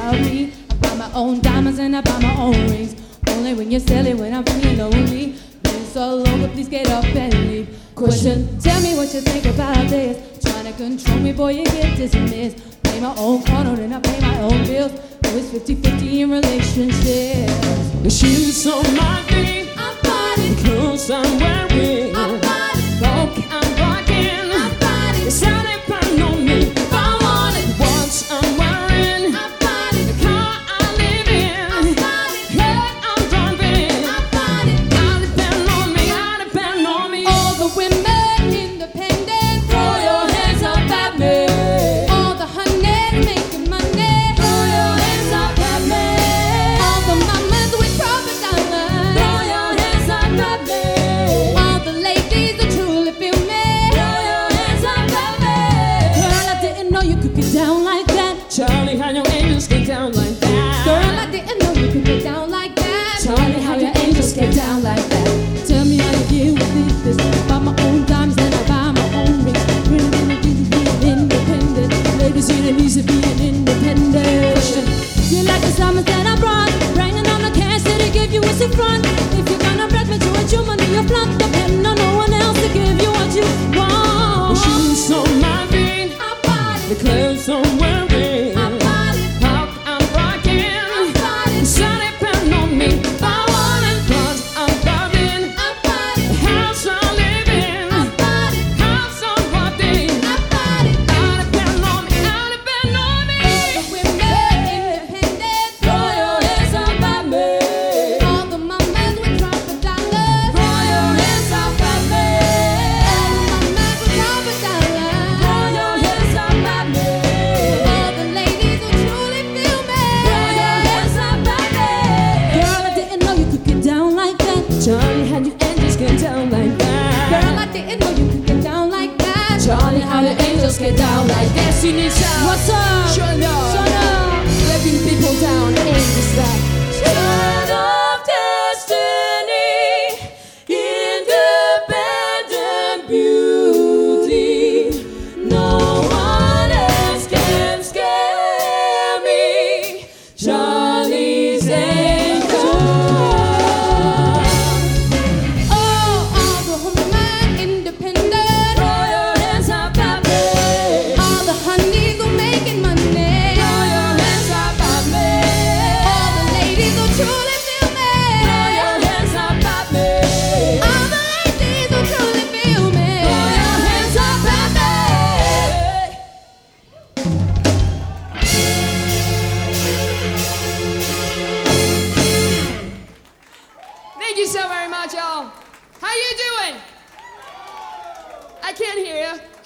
about me. I buy my own diamonds and I buy my own rings. Only when you sell it when I'm feeling lonely. Been so long, but please get up and leave. Question, tell me what you think about this. Trying to control me, boy, you get dismissed. Pay my own condo and I pay my own bills. Always 50-50 in relationships. The shoes on my feet, I'm body, the clothes I'm wearing, I'm body, walk I'm walking, I'm body, the sound depend on me if I want it. What I'm wearing, I'm body, the car I live in, I'm body, head I'm driving. I'm body. I depend on me, I depend on me. All the women independent, throw your hands up at me. All the honeys making money, Throw your hands up at me. all the mamas with profit dollars, Throw your hands up at me. all the ladies that truly feel me. Throw your hands up at me. Girl, I didn't know you could get down like that. Charlie, how your angels get down like that? Girl, I didn't know you could get down like that. Charlie, how your angels get down like that? Tell me how you deal with this. Buy my own diamonds and I buy my own rings. Really being independent. Ladies, you don't need to be an independent. You like the diamonds that I brought, bringing on the cash that I give you as a front. If you're gonna break me to it, your money, your blunt. Depend on no one else to give you what you The want. shoes on my feet, I'm body, the clothes I'm wearing, I'm body, pop I'm rocking. I'm body, So depend on me if I want it. What I'm loving, I'm body, the house I live in, I'm body, house I'm walking. I'm body. I depend on me, I depend on me. All the women independent, Throw your hands up at me. all the mamas with profit dollars, Throw your hands up at me. all the mamas with profit dollars, Throw your hands up at me. all the ladies who truly feel me. Throw your hands up at me. Girl, I didn't know you could get down like that. Charlie, how your angels get down like that? Girl, I didn't know you could get down like that. Charlie, how the angels get down like that? Destiny Child. What's up? Sure enough. Shut up. Breaking people down, angels that. Child of destiny, independent beauty. No one else can scare me. Charlie's angel. Oh, all the women independent, Throw your hands up at me. all the honeys who making money, Throw your hands up at me. all the ladies who truly feel me. Throw your hands up at me. All the ladies who truly feel me. Throw your hands up at me. Thank you so very much, y'all. How you doing? I can't hear you.